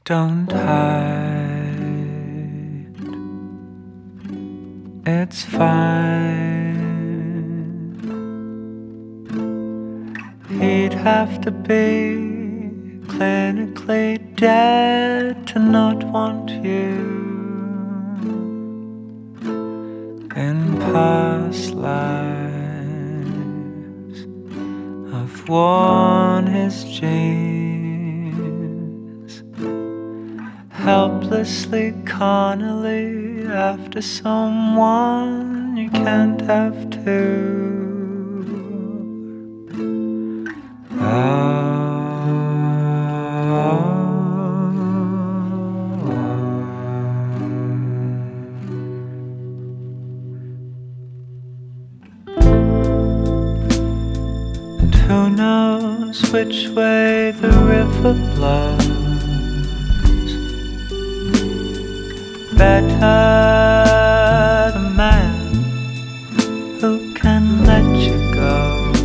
Don't hide, it's fine. He'd have to be clinically dead to not want you. In past lives, I've worn his jeans, helplessly carnally after someone you can't have two. And who knows which way the river blows? Better the man who can let you go.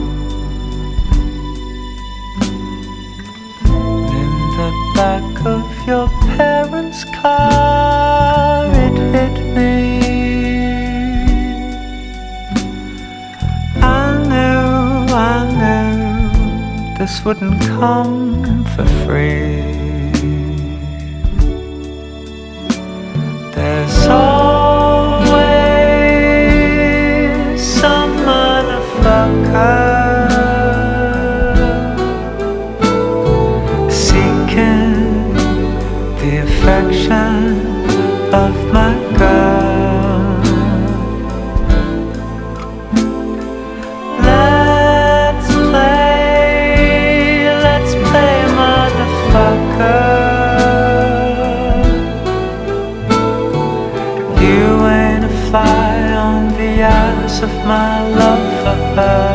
In the back of your parents' car it hit me. I knew this wouldn't come for free. There's always some motherfucker seeking the affection of my girl. Let's play motherfucker. You ain't a fly on the ass of my love for her.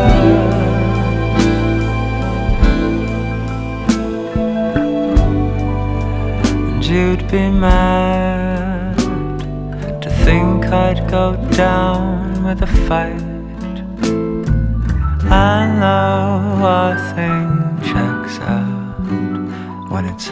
And you'd be mad to think I'd go down with a fight. I know our thing checks out when it's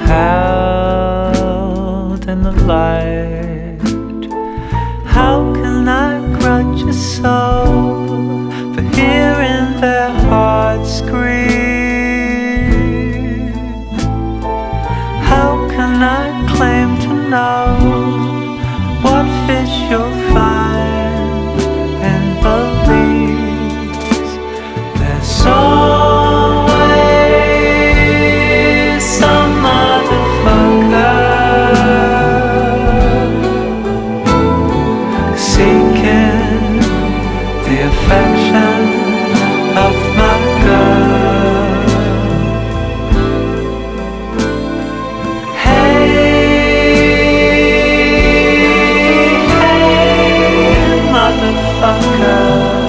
held in the light. How can I grudge a soul for hearing their hearts scream? How can I claim to know what fish you'll find in Belize? There's always some motherfucker seeking the affection of my girl. Hey, motherfucker,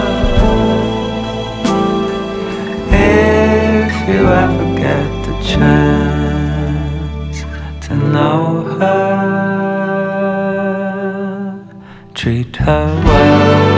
if you ever get the chance to know her, treat her well.